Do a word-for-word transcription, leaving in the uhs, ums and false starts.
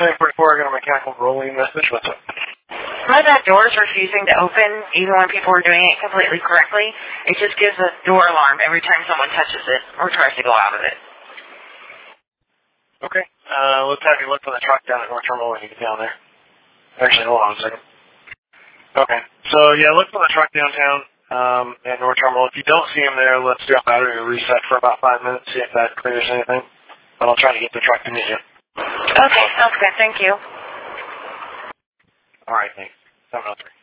ten forty-four, I got a mechanical rolling message. What's up? My back door is refusing to open, even when people are doing it completely correctly. It just gives a door alarm every time someone touches it or tries to go out of it. Okay. Uh, let's have you look for the truck down at North Terminal when you get down there. Actually, hold on a second. Okay. So, yeah, look for the truck downtown um, at North Terminal. If you don't see him there, let's do a battery reset for about five minutes, see if that clears anything. But I'll try to get the truck to meet you. Okay, sounds good. Thank you. All right, thanks. seven oh three.